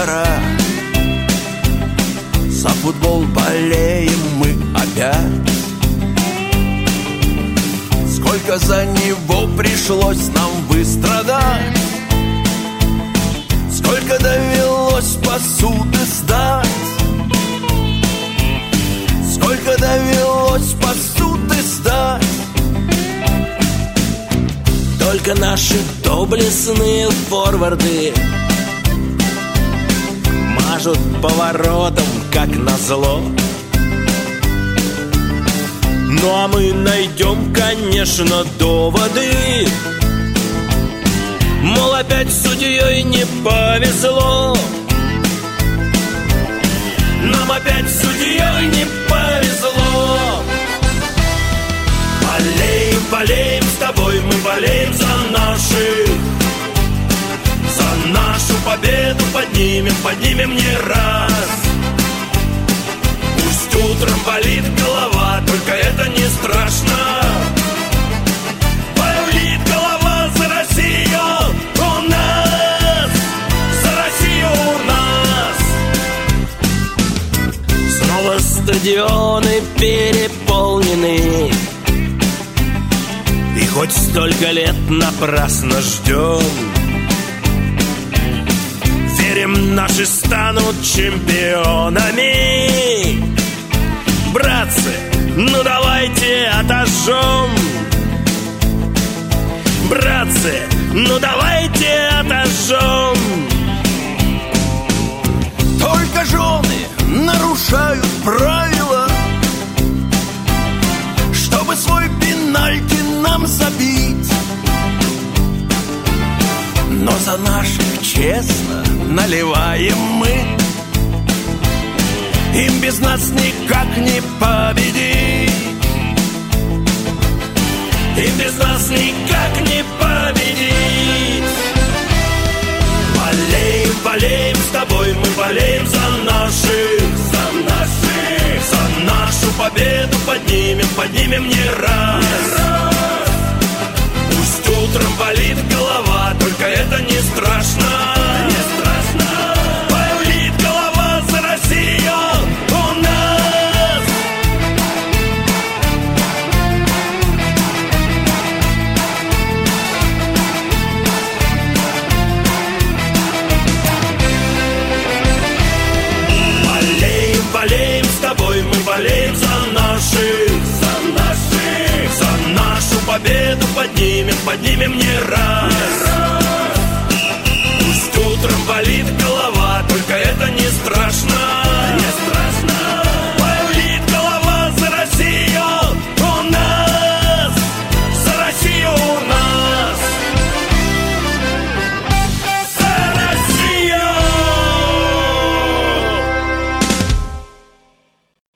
пора. За футбол болеем мы опять. Сколько за него пришлось нам выстрадать, сколько довелось посуды сдать, сколько довелось посуды сдать. Только наши доблестные форварды мажут поворотом, как назло. Ну а мы найдем, конечно, доводы, мол, опять судьей не повезло. Нам опять судьей не повезло. Болеем, болеем с тобой, мы болеем за наших. За нашу победу поднимем, поднимем не раз. Пусть утром болит голова, только это не страшно. Болит голова за Россию у нас, за Россию у нас. Снова стадионы переполнены, и хоть столько лет напрасно ждем, верим, наши станут чемпионами. Братцы, ну давайте отожжем. Братцы, ну давайте отожжем. Только жены нарушают правила, чтобы свой пенальти нам забить. Но за наших честно наливаем мы. Им без нас никак не победить. Им без нас никак не победить. Болеем, болеем с тобой, мы болеем за наших. За наших. За нашу победу поднимем, поднимем не раз. Пусть утром болит голова, только это не страшно. Не страшно. Болит голова за Россию у нас. Болеем, болеем с тобой, мы болеем за наших. За наших. За нашу победу поднимем, поднимем не раз.